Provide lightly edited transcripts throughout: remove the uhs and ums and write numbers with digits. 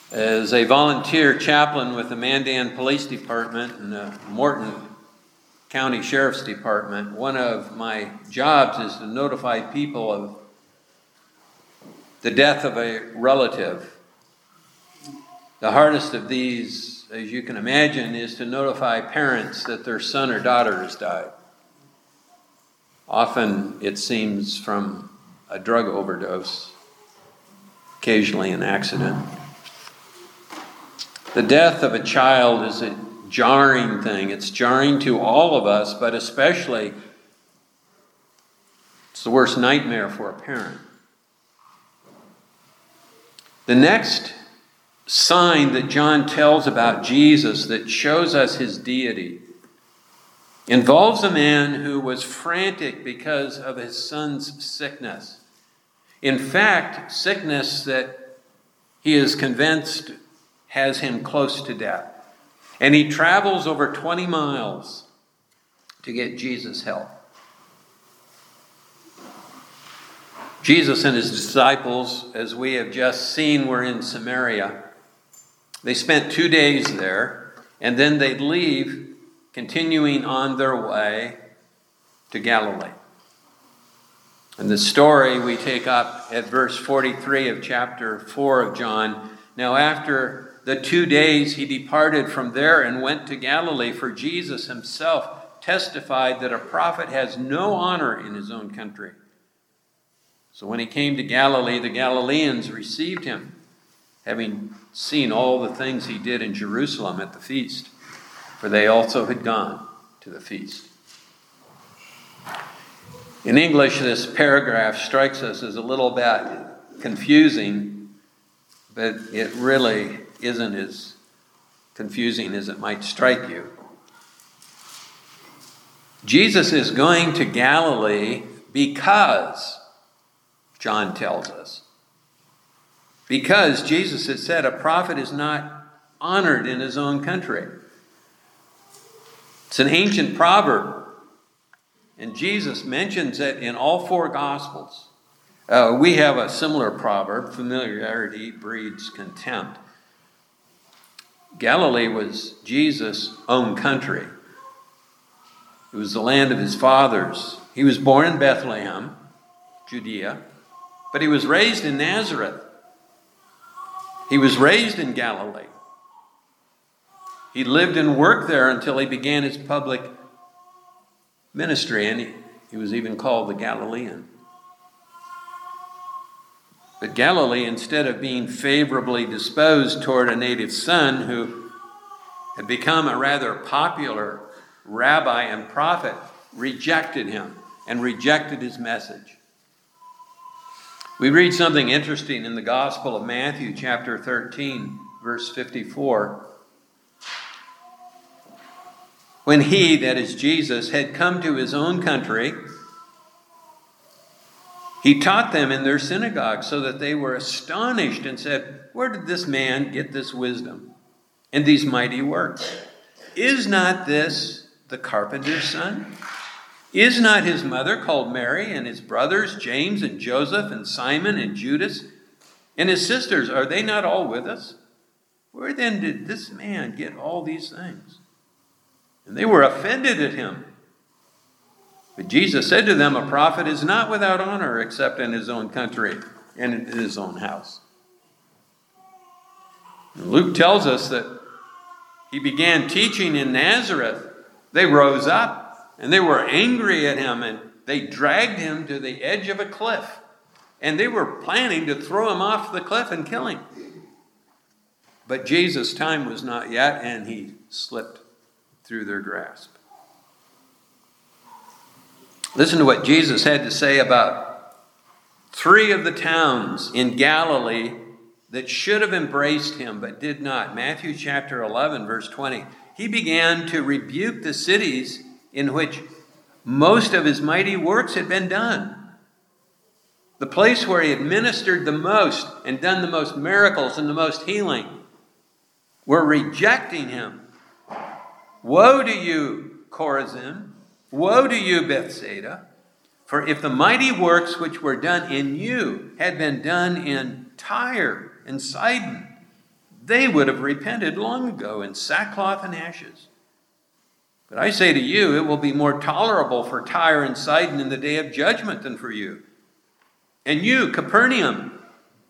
As a volunteer chaplain with the Mandan Police Department and the Morton County Sheriff's Department, one of my jobs is to notify people of the death of a relative. The hardest of these, as you can imagine, is to notify parents that their son or daughter has died. Often it seems from a drug overdose, occasionally an accident. The death of a child is a jarring thing. It's jarring to all of us, but especially it's the worst nightmare for a parent. The next sign that John tells about Jesus that shows us his deity involves a man who was frantic because of his son's sickness. In fact, sickness that he is convinced has him close to death. And he travels over 20 miles to get Jesus' help. Jesus and his disciples, as we have just seen, were in Samaria. They spent 2 days there, and then they'd leave, continuing on their way to Galilee. And the story we take up at verse 43 of chapter 4 of John. Now after the 2 days he departed from there and went to Galilee, for Jesus himself testified that a prophet has no honor in his own country. So when he came to Galilee, the Galileans received him, having seen all the things he did in Jerusalem at the feast, for they also had gone to the feast. In English, this paragraph strikes us as a little bit confusing, but it really isn't as confusing as it might strike you. Jesus is going to Galilee because, John tells us, because Jesus had said a prophet is not honored in his own country. It's an ancient proverb, and Jesus mentions it in all 4 Gospels. We have a similar proverb, familiarity breeds contempt. Galilee was Jesus' own country. It was the land of his fathers. He was born in Bethlehem, Judea, but he was raised in Nazareth. He was raised in Galilee. He lived and worked there until he began his public ministry, and he was even called the Galilean. But Galilee, instead of being favorably disposed toward a native son who had become a rather popular rabbi and prophet, rejected him and rejected his message. We read something interesting in the Gospel of Matthew, chapter 13, verse 54. When he, that is Jesus, had come to his own country, he taught them in their synagogue, so that they were astonished and said, "Where did this man get this wisdom and these mighty works? Is not this the carpenter's son? Is not his mother called Mary, and his brothers James and Joseph and Simon and Judas? And his sisters, are they not all with us? Where then did this man get all these things?" And they were offended at him. But Jesus said to them, "A prophet is not without honor except in his own country and in his own house." And Luke tells us that he began teaching in Nazareth. They rose up and they were angry at him, and they dragged him to the edge of a cliff. And they were planning to throw him off the cliff and kill him. But Jesus' time was not yet, and he slipped through their grasp. Listen to what Jesus had to say about 3 of the towns in Galilee that should have embraced him but did not. Matthew chapter 11, verse 20. He began to rebuke the cities in which most of his mighty works had been done. The place where he had ministered the most and done the most miracles and the most healing were rejecting him. Woe to you, Chorazin! Woe to you, Bethsaida! For if the mighty works which were done in you had been done in Tyre and Sidon, they would have repented long ago in sackcloth and ashes. But I say to you, it will be more tolerable for Tyre and Sidon in the day of judgment than for you. And you, Capernaum,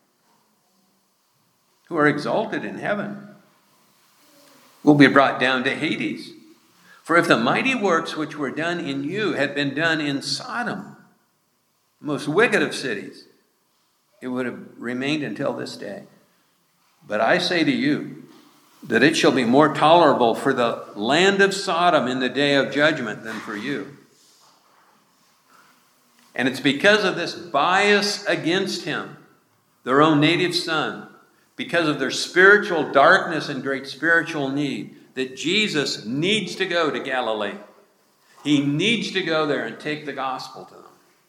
who are exalted in heaven, will be brought down to Hades. For if the mighty works which were done in you had been done in Sodom, the most wicked of cities, it would have remained until this day. But I say to you that it shall be more tolerable for the land of Sodom in the day of judgment than for you. And it's because of this bias against him, their own native son, because of their spiritual darkness and great spiritual need, that Jesus needs to go to Galilee. He needs to go there and take the gospel to them.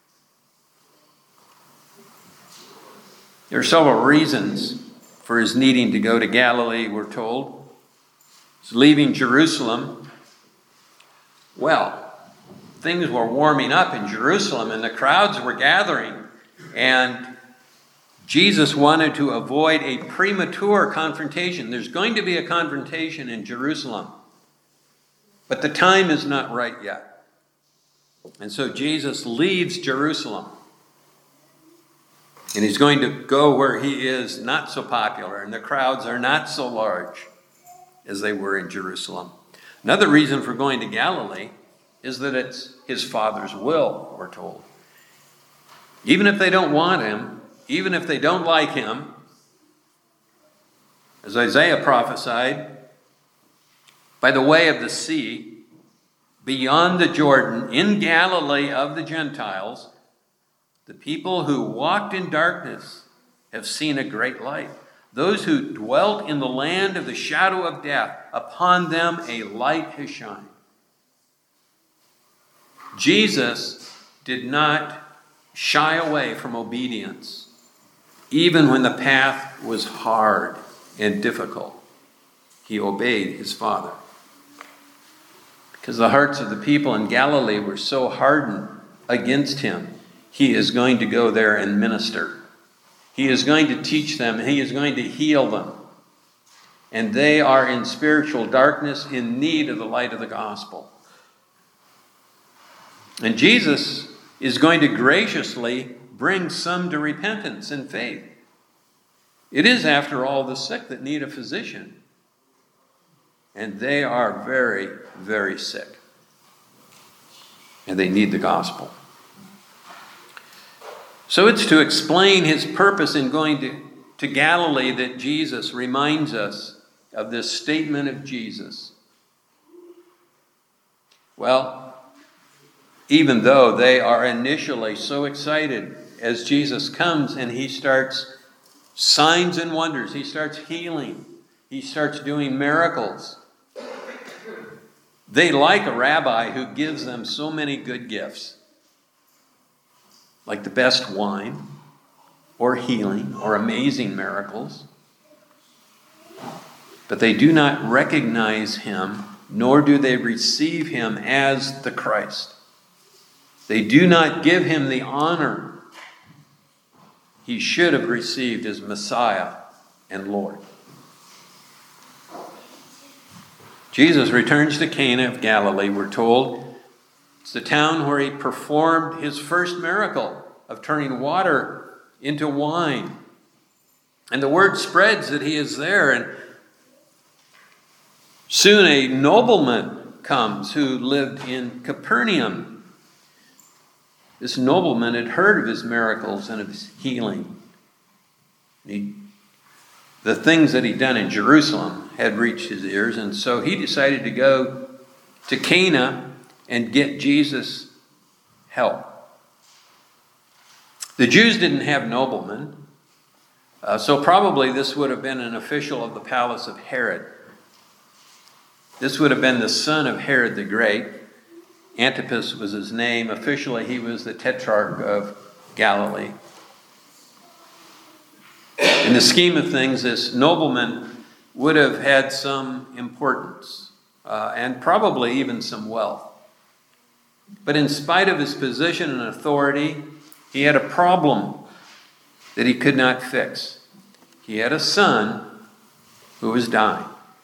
There are several reasons for his needing to go to Galilee, we're told. He's leaving Jerusalem. Well, things were warming up in Jerusalem and the crowds were gathering. And Jesus wanted to avoid a premature confrontation. There's going to be a confrontation in Jerusalem, but the time is not right yet. And so Jesus leaves Jerusalem. And he's going to go where he is not so popular and the crowds are not so large as they were in Jerusalem. Another reason for going to Galilee is that it's his Father's will, we're told. Even if they don't want him, even if they don't like him, as Isaiah prophesied, by the way of the sea, beyond the Jordan, in Galilee of the Gentiles, the people who walked in darkness have seen a great light. Those who dwelt in the land of the shadow of death, upon them a light has shined. Jesus did not shy away from obedience, even when the path was hard and difficult. He obeyed his Father. Because the hearts of the people in Galilee were so hardened against him, he is going to go there and minister. He is going to teach them. He is going to heal them. And they are in spiritual darkness, in need of the light of the gospel. And Jesus is going to graciously bring some to repentance and faith. It is, after all, the sick that need a physician. And they are very, very sick. And they need the gospel. So it's to explain his purpose in going to Galilee that Jesus reminds us of this statement of Jesus. Well, even though they are initially so excited as Jesus comes and he starts signs and wonders, he starts healing, he starts doing miracles. They like a rabbi who gives them so many good gifts, like the best wine, or healing, or amazing miracles. But they do not recognize him, nor do they receive him as the Christ. They do not give him the honor he should have received as Messiah and Lord. Jesus returns to Cana of Galilee, we're told. It's the town where he performed his first miracle of turning water into wine. And the word spreads that he is there. And soon a nobleman comes who lived in Capernaum. This nobleman had heard of his miracles and of his healing. The things that he'd done in Jerusalem had reached his ears. And so he decided to go to Cana and get Jesus help. The Jews didn't have noblemen, so probably this would have been an official of the palace of Herod. This would have been the son of Herod the Great. Antipas was his name. Officially, he was the tetrarch of Galilee. In the scheme of things, this nobleman would have had some importance and probably even some wealth. But in spite of his position and authority, he had a problem that he could not fix. He had a son who was dying.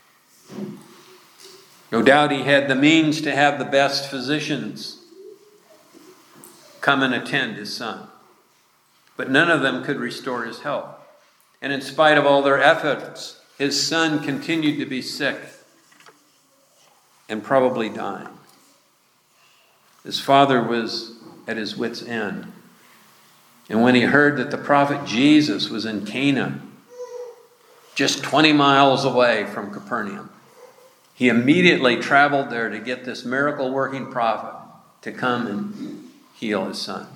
No doubt he had the means to have the best physicians come and attend his son. But none of them could restore his health. And in spite of all their efforts, his son continued to be sick and probably dying. His father was at his wit's end. And when he heard that the prophet Jesus was in Cana, just 20 miles away from Capernaum, he immediately traveled there to get this miracle-working prophet to come and heal his son.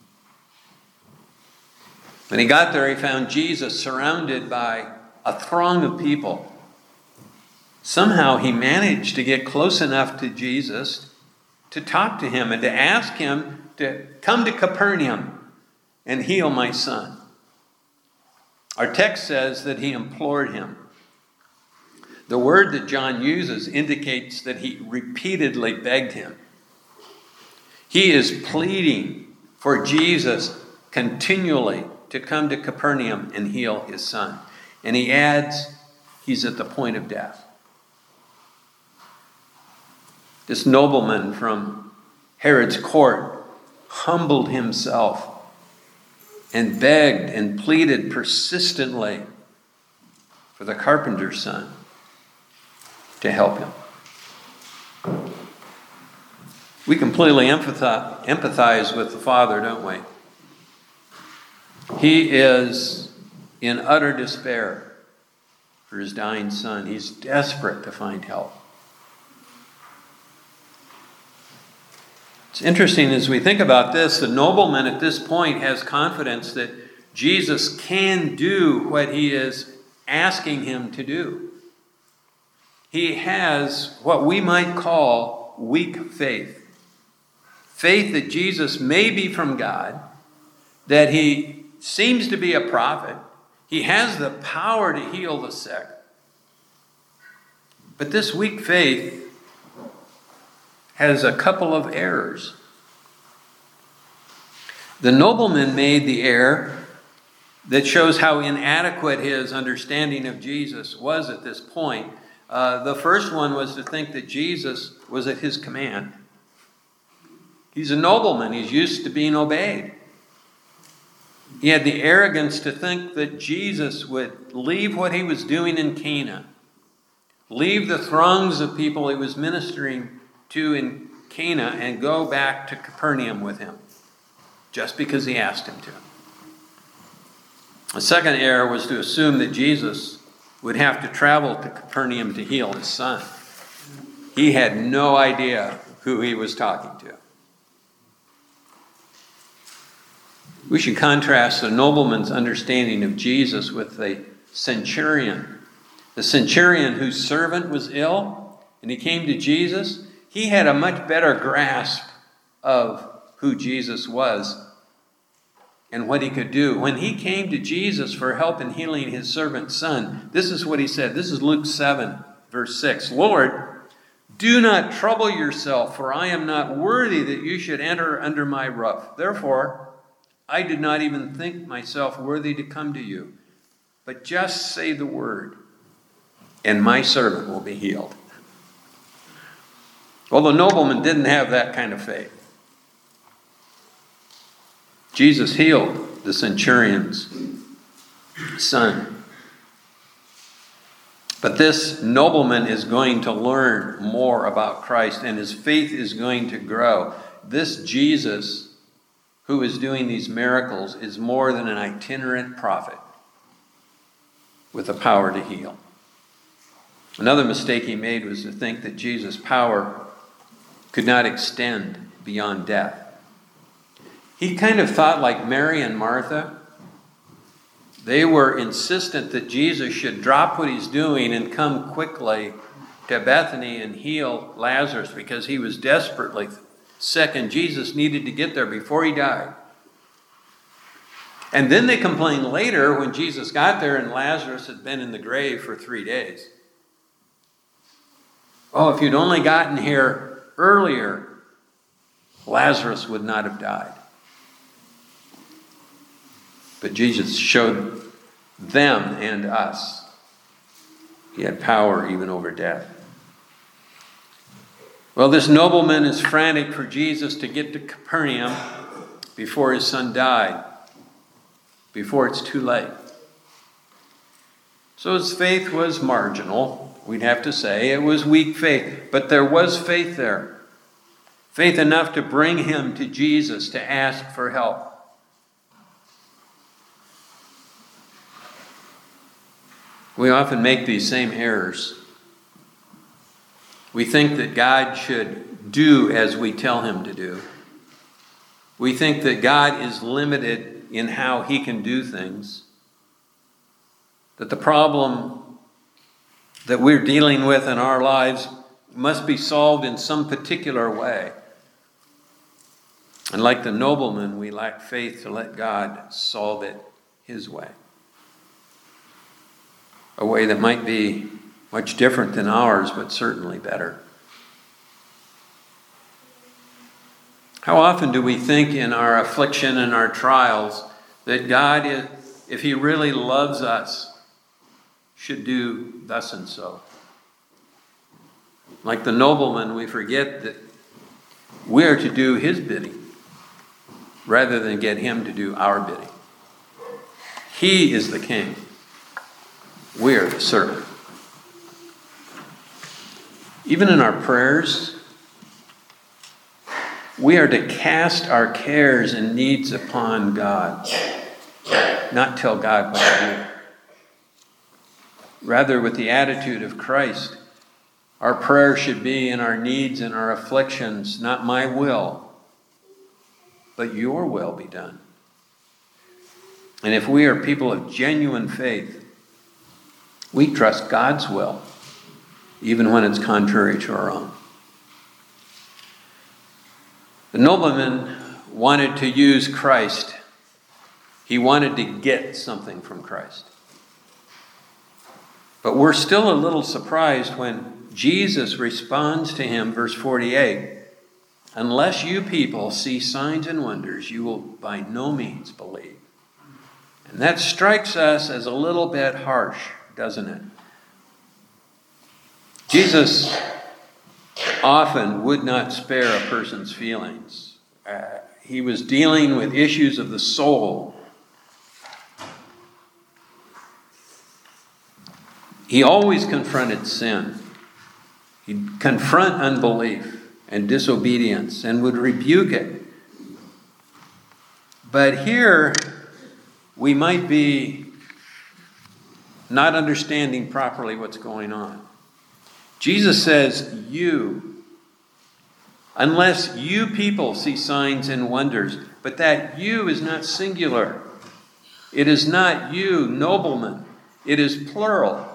When he got there, he found Jesus surrounded by a throng of people. Somehow he managed to get close enough to Jesus to talk to him and to ask him to come to Capernaum and heal my son. Our text says that he implored him. The word that John uses indicates that he repeatedly begged him. He is pleading for Jesus continually to come to Capernaum and heal his son. And he adds, he's at the point of death. This nobleman from Herod's court humbled himself and begged and pleaded persistently for the carpenter's son to help him. We completely empathize with the father, don't we? He is in utter despair for his dying son. He's desperate to find help. It's interesting as we think about this, the nobleman at this point has confidence that Jesus can do what he is asking him to do. He has what we might call weak faith. Faith that Jesus may be from God, that he seems to be a prophet. He has the power to heal the sick. But this weak faith has a couple of errors. The nobleman made the error that shows how inadequate his understanding of Jesus was at this point. The first one was to think that Jesus was at his command. He's a nobleman. He's used to being obeyed. He had the arrogance to think that Jesus would leave what he was doing in Cana, leave the throngs of people he was ministering to in Cana, and go back to Capernaum with him, just because he asked him to. The second error was to assume that Jesus would have to travel to Capernaum to heal his son. He had no idea who he was talking to. We should contrast the nobleman's understanding of Jesus with the centurion. The centurion whose servant was ill, and he came to Jesus. He had a much better grasp of who Jesus was and what he could do. When he came to Jesus for help in healing his servant's son, this is what he said. This is Luke 7, verse 6. Lord, do not trouble yourself, for I am not worthy that you should enter under my roof. Therefore, I did not even think myself worthy to come to you. But just say the word, and my servant will be healed. Well, the nobleman didn't have that kind of faith. Jesus healed the centurion's son. But this nobleman is going to learn more about Christ, and his faith is going to grow. This Jesus who is doing these miracles is more than an itinerant prophet with the power to heal. Another mistake he made was to think that Jesus' power could not extend beyond death. He kind of thought like Mary and Martha. They were insistent that Jesus should drop what he's doing and come quickly to Bethany and heal Lazarus because he was desperately sick and Jesus needed to get there before he died. And then they complained later when Jesus got there and Lazarus had been in the grave for 3 days. Oh, if you'd only gotten here earlier, Lazarus would not have died. But Jesus showed them and us He had power even over death. Well, this nobleman is frantic for Jesus to get to Capernaum before his son died, before it's too late. So his faith was marginal, we'd have to say. It was weak faith, but there was faith there. Faith enough to bring him to Jesus to ask for help. We often make these same errors. We think that God should do as we tell him to do. We think that God is limited in how he can do things. That the problem that we're dealing with in our lives must be solved in some particular way. And like the nobleman, we lack faith to let God solve it his way. A way that might be much different than ours, but certainly better. How often do we think in our affliction and our trials that God, if he really loves us, should do thus and so? Like the nobleman, we forget that we are to do his bidding rather than get him to do our bidding. He is the king. We are the servant. Even in our prayers, we are to cast our cares and needs upon God, not tell God what to do. Rather, with the attitude of Christ, our prayer should be in our needs and our afflictions, not my will, but your will be done. And if we are people of genuine faith, we trust God's will, even when it's contrary to our own. The nobleman wanted to use Christ. He wanted to get something from Christ. But we're still a little surprised when Jesus responds to him, verse 48, "Unless you people see signs and wonders, you will by no means believe." And that strikes us as a little bit harsh, doesn't it? Jesus often would not spare a person's feelings. He was dealing with issues of the soul. He always confronted sin. He'd confront unbelief and disobedience and would rebuke it. But here, we might be not understanding properly what's going on. Jesus says, "You," unless you people see signs and wonders. But that "you" is not singular. It is not you, nobleman. It is plural.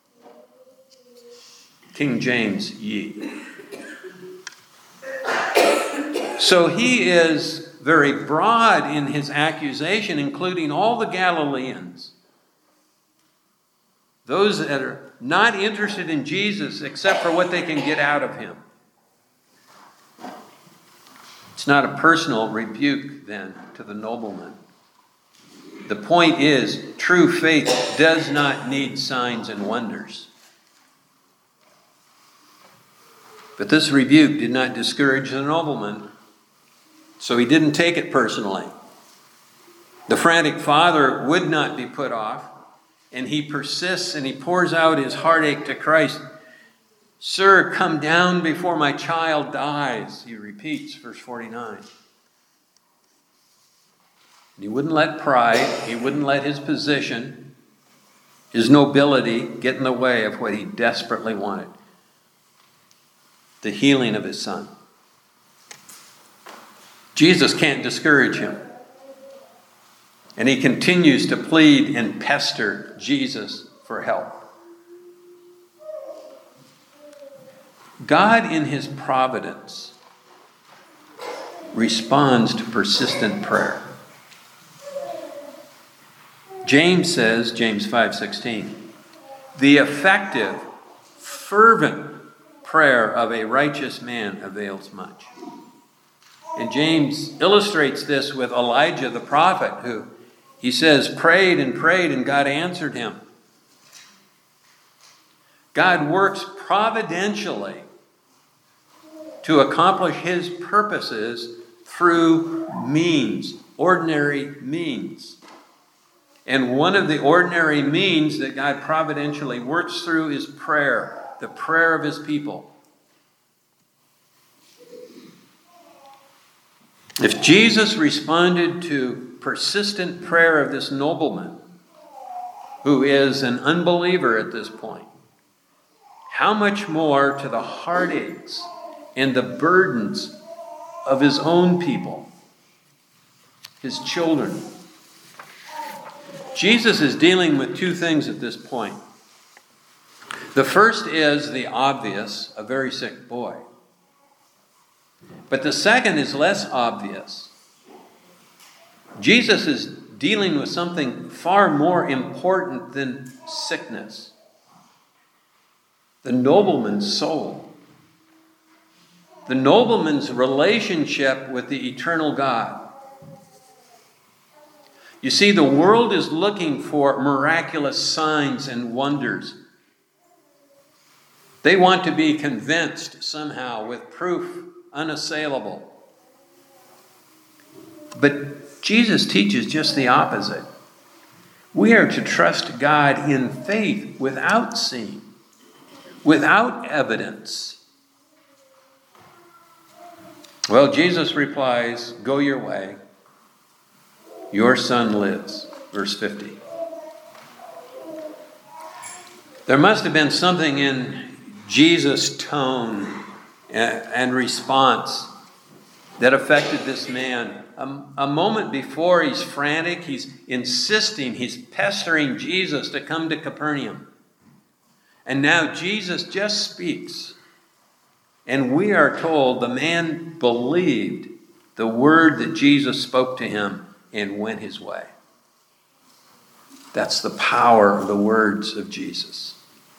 King James, ye. So he is very broad in his accusation, including all the Galileans. Those that are not interested in Jesus except for what they can get out of him. It's not a personal rebuke, then, to the nobleman. The point is, true faith does not need signs and wonders. But this rebuke did not discourage the nobleman, so he didn't take it personally. The frantic father would not be put off, and he persists and he pours out his heartache to Christ. "Sir, come down before my child dies," he repeats, verse 49. He wouldn't let pride, he wouldn't let his position, his nobility get in the way of what he desperately wanted: the healing of his son. Jesus can't discourage him. And he continues to plead and pester Jesus for help. God, in his providence, responds to persistent prayer. James says, James 5:16, "The effective, fervent prayer of a righteous man avails much." And James illustrates this with Elijah the prophet, who, he says, prayed and prayed and God answered him. God works providentially to accomplish his purposes through means, ordinary means. And one of the ordinary means that God providentially works through is prayer, the prayer of his people. If Jesus responded to persistent prayer of this nobleman, who is an unbeliever at this point, how much more to the heartaches and the burdens of his own people, his children. Jesus is dealing with two things at this point. The first is the obvious, a very sick boy. But the second is less obvious. Jesus is dealing with something far more important than sickness. The nobleman's soul. The nobleman's relationship with the eternal God. You see, the world is looking for miraculous signs and wonders. They want to be convinced somehow with proof unassailable. But Jesus teaches just the opposite. We are to trust God in faith without seeing, without evidence. Well, Jesus replies, "Go your way. Your son lives." Verse 50. There must have been something in Jesus' tone and response that affected this man. A moment before, he's frantic, he's insisting, he's pestering Jesus to come to Capernaum. And now Jesus just speaks. And we are told the man believed the word that Jesus spoke to him and went his way. That's the power of the words of Jesus.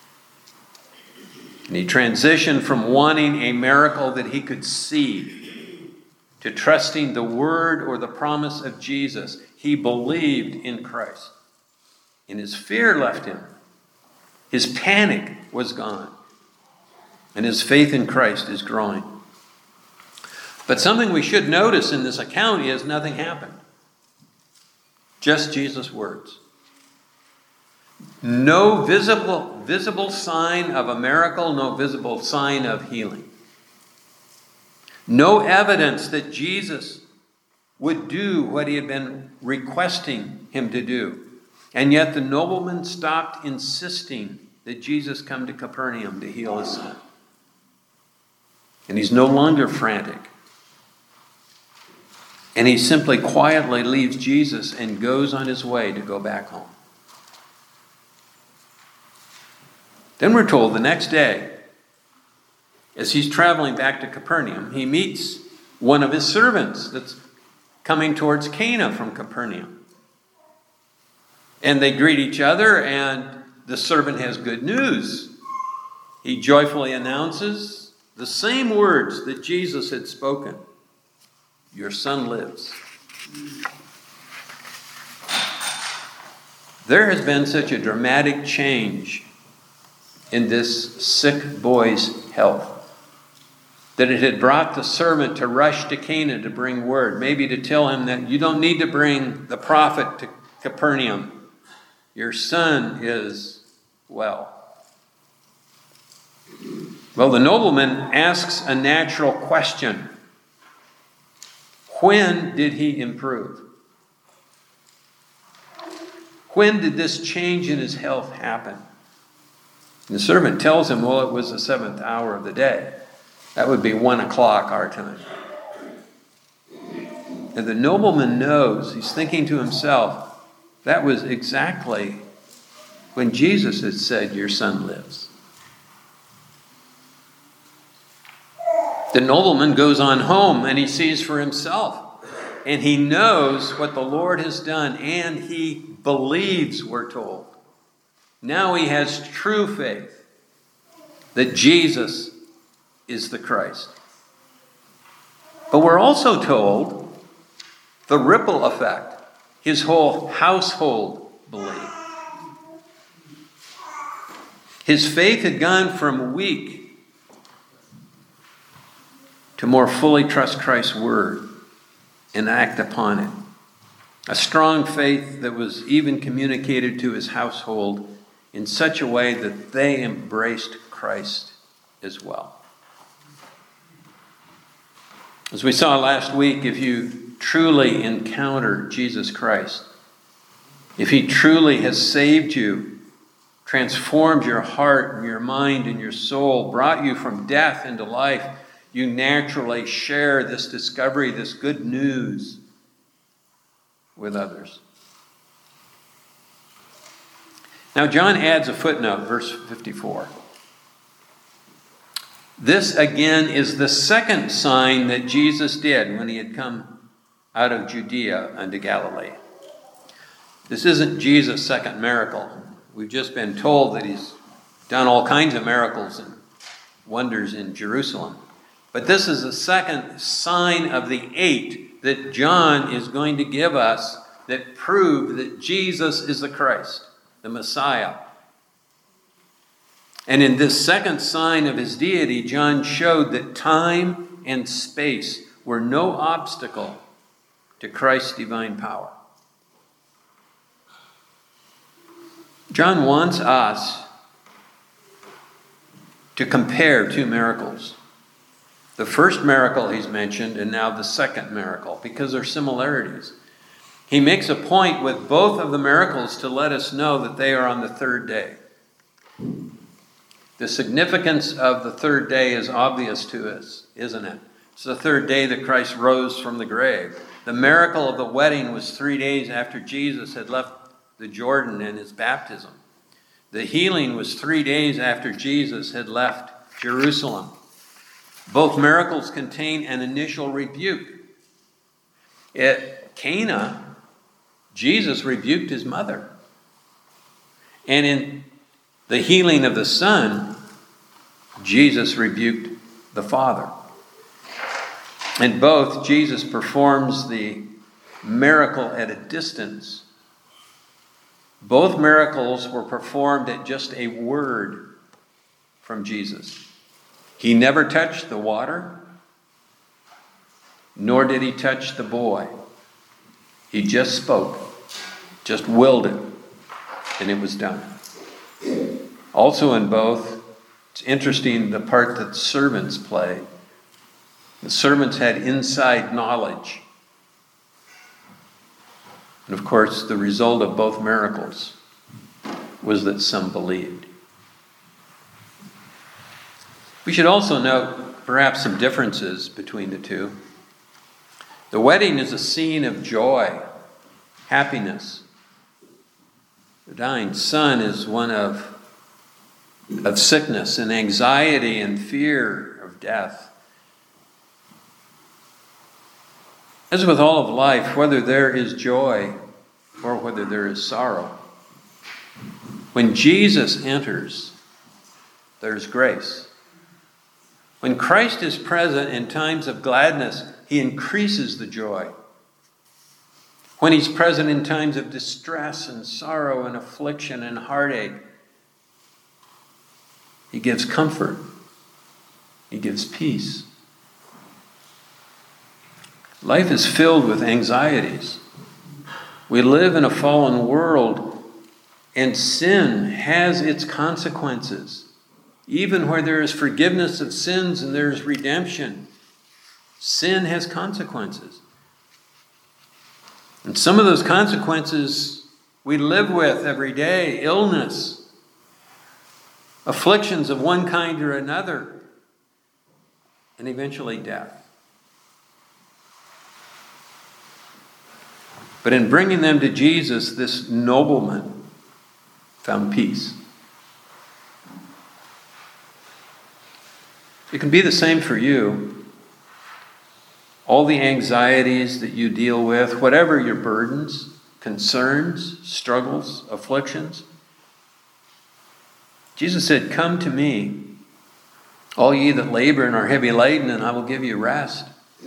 And he transitioned from wanting a miracle that he could see to trusting the word or the promise of Jesus. He believed in Christ. And his fear left him. His panic was gone. And his faith in Christ is growing. But something we should notice in this account is nothing happened. Just Jesus' words. No visible sign of a miracle, no visible sign of healing. No evidence that Jesus would do what he had been requesting him to do. And yet the nobleman stopped insisting that Jesus come to Capernaum to heal his son. And he's no longer frantic. And he simply quietly leaves Jesus and goes on his way to go back home. Then we're told the next day, as he's traveling back to Capernaum, he meets one of his servants that's coming towards Cana from Capernaum. And they greet each other, and the servant has good news. He joyfully announces the same words that Jesus had spoken. Your son lives. There has been such a dramatic change in this sick boy's health that it had brought the servant to rush to Cana to bring word, maybe to tell him that you don't need to bring the prophet to Capernaum. Your son is well. Well, the nobleman asks a natural question. When did he improve? When did this change in his health happen? And the servant tells him, well, it was the 7th hour of the day. That would be 1 o'clock our time. And the nobleman knows, he's thinking to himself, that was exactly when Jesus had said, your son lives. The nobleman goes on home and he sees for himself. And he knows what the Lord has done. And he believes, we're told. Now he has true faith that Jesus is the Christ. But we're also told the ripple effect. His whole household believed. His faith had gone from weak to more fully trust Christ's word and act upon it. A strong faith that was even communicated to his household in such a way that they embraced Christ as well. As we saw last week, if you truly encounter Jesus Christ, if he truly has saved you, transformed your heart and your mind and your soul, brought you from death into life, you naturally share this discovery, this good news with others. Now, John adds a footnote, verse 54. This again is the second sign that Jesus did when he had come out of Judea unto Galilee. This isn't Jesus' second miracle. We've just been told that he's done all kinds of miracles and wonders in Jerusalem. But this is the second sign of the 8 that John is going to give us that prove that Jesus is the Christ, the Messiah. And in this second sign of his deity, John showed that time and space were no obstacle to Christ's divine power. John wants us to compare two miracles. The first miracle he's mentioned, and now the second miracle, because they're similarities. He makes a point with both of the miracles to let us know that they are on the third day. The significance of the third day is obvious to us, isn't it? It's the third day that Christ rose from the grave. The miracle of the wedding was 3 days after Jesus had left the Jordan in his baptism. The healing was 3 days after Jesus had left Jerusalem. Both miracles contain an initial rebuke. At Cana, Jesus rebuked his mother. And in the healing of the son, Jesus rebuked the father. In both, Jesus performs the miracle at a distance. Both miracles were performed at just a word from Jesus. He never touched the water, nor did he touch the boy. He just spoke, just willed it, and it was done. Also in both, it's interesting the part that servants play. The servants had inside knowledge. And of course, the result of both miracles was that some believed. We should also note perhaps some differences between the two. The wedding is a scene of joy, happiness. The dying son is one of sickness and anxiety and fear of death. As with all of life, whether there is joy or whether there is sorrow, when Jesus enters, there's grace. When Christ is present in times of gladness, he increases the joy. When he's present in times of distress and sorrow and affliction and heartache, he gives comfort. He gives peace. Life is filled with anxieties. We live in a fallen world, and sin has its consequences. Even where there is forgiveness of sins and there is redemption, sin has consequences. And some of those consequences we live with every day: illness, afflictions of one kind or another, and eventually death. But in bringing them to Jesus, this nobleman found peace. It can be the same for you. All the anxieties that you deal with, whatever your burdens, concerns, struggles, afflictions. Jesus said, "Come to me, all ye that labor and are heavy laden, and I will give you rest."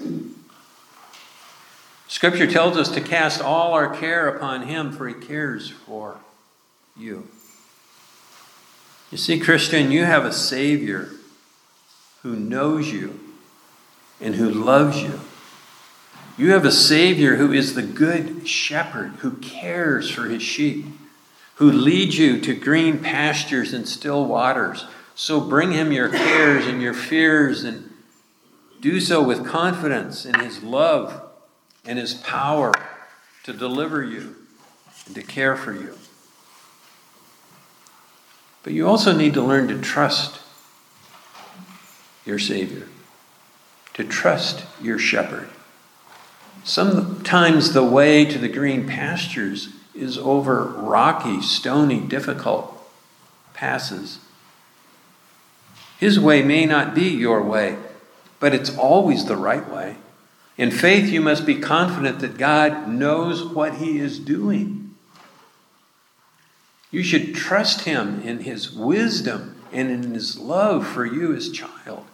Scripture tells us to cast all our care upon him, for he cares for you. You see, Christian, you have a Savior who knows you and who loves you. You have a Savior who is the good shepherd, who cares for his sheep, who leads you to green pastures and still waters. So bring him your cares and your fears, and do so with confidence in his love and his power to deliver you and to care for you. But you also need to learn to trust your Savior, to trust your shepherd. Sometimes the way to the green pastures is over rocky, stony, difficult passes. His way may not be your way, but it's always the right way. In faith, you must be confident that God knows what he is doing. You should trust him in his wisdom and in his love for you as child.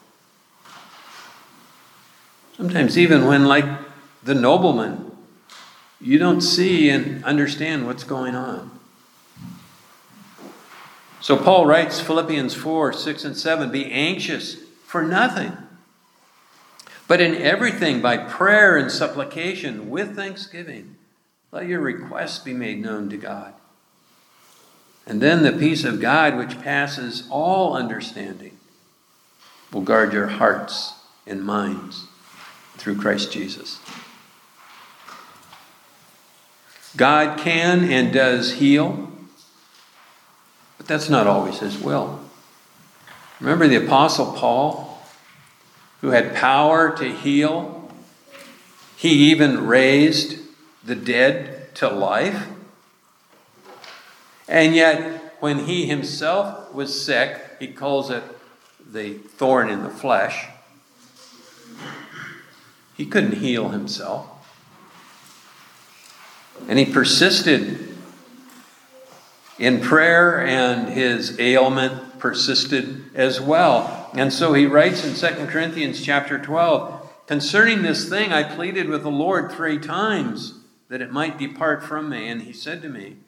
Sometimes even when, like the nobleman, you don't see and understand what's going on. So Paul writes, Philippians 4, 6 and 7, be anxious for nothing, but in everything by prayer and supplication with thanksgiving, let your requests be made known to God. And then the peace of God, which passes all understanding, will guard your hearts and minds through Christ Jesus. God can and does heal, but that's not always his will. Remember the Apostle Paul, who had power to heal? He even raised the dead to life. And yet, when he himself was sick, he calls it the thorn in the flesh. He couldn't heal himself. And he persisted in prayer, and his ailment persisted as well. And so he writes in 2 Corinthians chapter 12, concerning this thing I pleaded with the Lord 3 times that it might depart from me. And he said to me,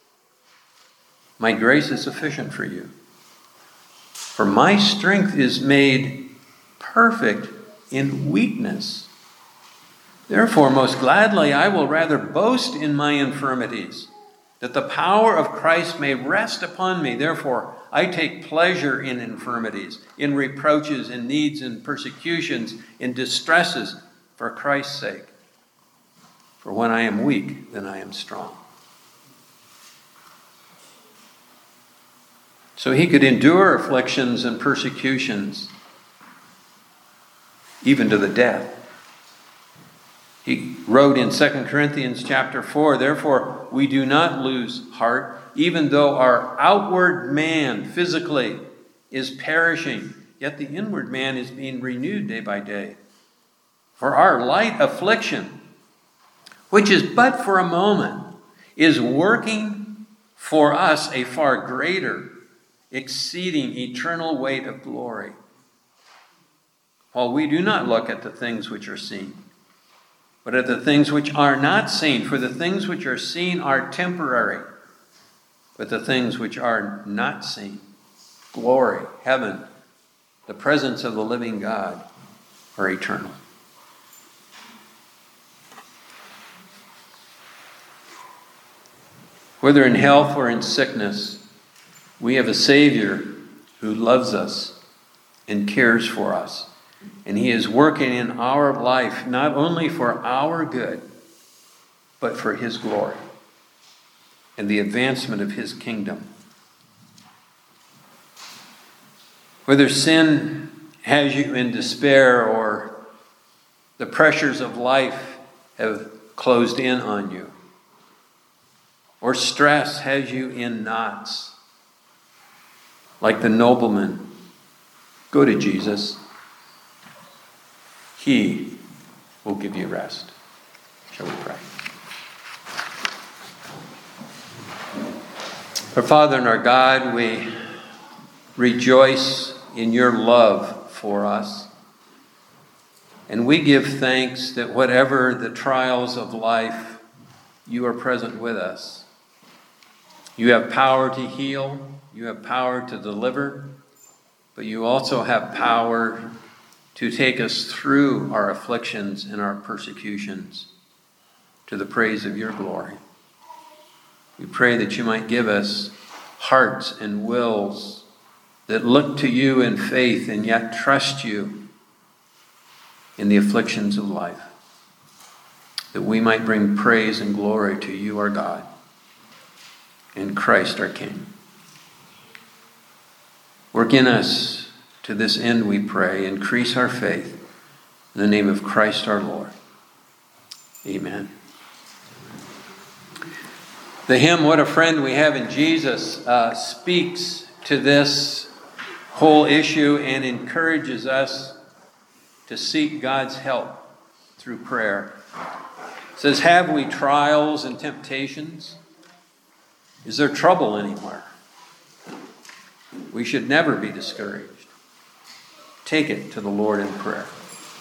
my grace is sufficient for you, for my strength is made perfect in weakness. Therefore, most gladly, I will rather boast in my infirmities, that the power of Christ may rest upon me. Therefore, I take pleasure in infirmities, in reproaches, in needs, in persecutions, in distresses, for Christ's sake. For when I am weak, then I am strong. So he could endure afflictions and persecutions, even to the death. He wrote in 2 Corinthians chapter 4, therefore we do not lose heart, even though our outward man physically is perishing, yet the inward man is being renewed day by day. For our light affliction, which is but for a moment, is working for us a far greater, exceeding eternal weight of glory. While we do not look at the things which are seen, but at the things which are not seen. For the things which are seen are temporary, but the things which are not seen, glory, heaven, the presence of the living God, are eternal. Whether in health or in sickness, we have a Savior who loves us and cares for us. And he is working in our life, not only for our good, but for his glory and the advancement of his kingdom. Whether sin has you in despair or the pressures of life have closed in on you, or stress has you in knots, like the nobleman, go to Jesus. He will give you rest. Shall we pray? Our Father and our God, we rejoice in your love for us. And we give thanks that whatever the trials of life, you are present with us. You have power to heal. You have power to deliver, but you also have power to take us through our afflictions and our persecutions to the praise of your glory. We pray that you might give us hearts and wills that look to you in faith and yet trust you in the afflictions of life, that we might bring praise and glory to you, our God, and Christ, our King. Work in us to this end, we pray. Increase our faith. In the name of Christ our Lord. Amen. The hymn, What a Friend We Have in Jesus, speaks to this whole issue and encourages us to seek God's help through prayer. It says, have we trials and temptations? Is there trouble anywhere? We should never be discouraged. Take it to the Lord in prayer.